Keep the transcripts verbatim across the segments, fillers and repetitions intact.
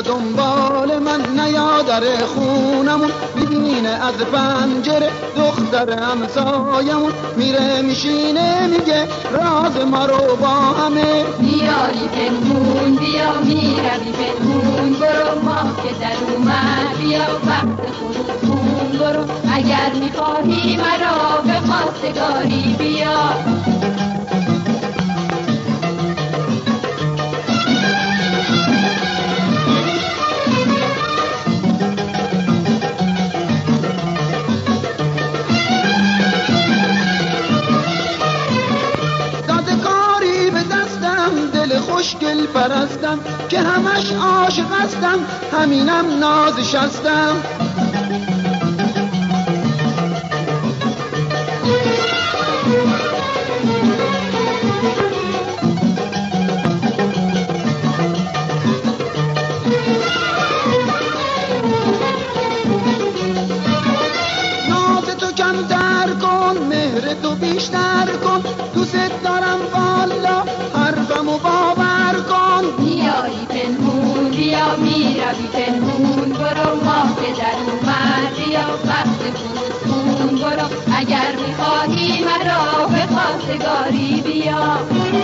دنبال من نیا در خونمون، میبینه از پنجره دختر همسایمون، میره میشینه میگه راز ما رو با همه. میاری پنهون بیا میروی پنهون برو، ماه که در اومد بیا وقت خروج برو، اگر میخواهی مرا به خواستگاری بیا. خوشگل پرستم که همش عاشق هستم، همینم نازش هستم. ناز تو کمتر کن، مهر تو بیشتر کن، دوست دارم والا حرفمو باور کن. میایی پنهون بیا میروی پنهون برو، ماه که در اومد بیا وقت خروج برو، اگر میخواهی مرا به خواستگاری بیا.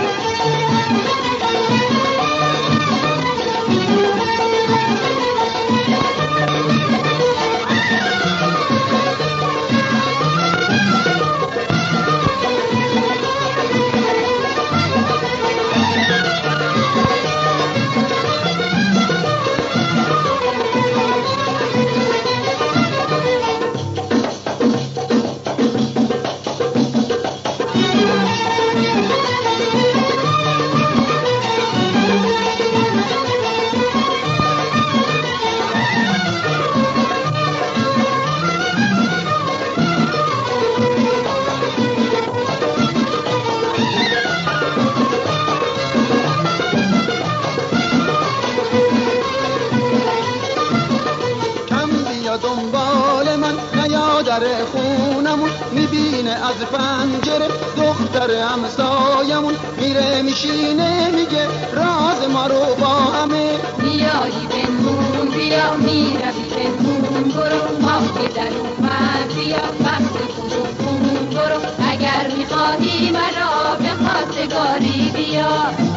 دنبال من نیا در خونمون، میبینه از پنجره دختر همسایمون، میره میشینه میگه راز ما رو با همه. میایی پنهون بیا میروی پنهون برو، ماه که در اومد بیا وقت خروج برو، اگر میخواهی مرا به خواستگاری بیا.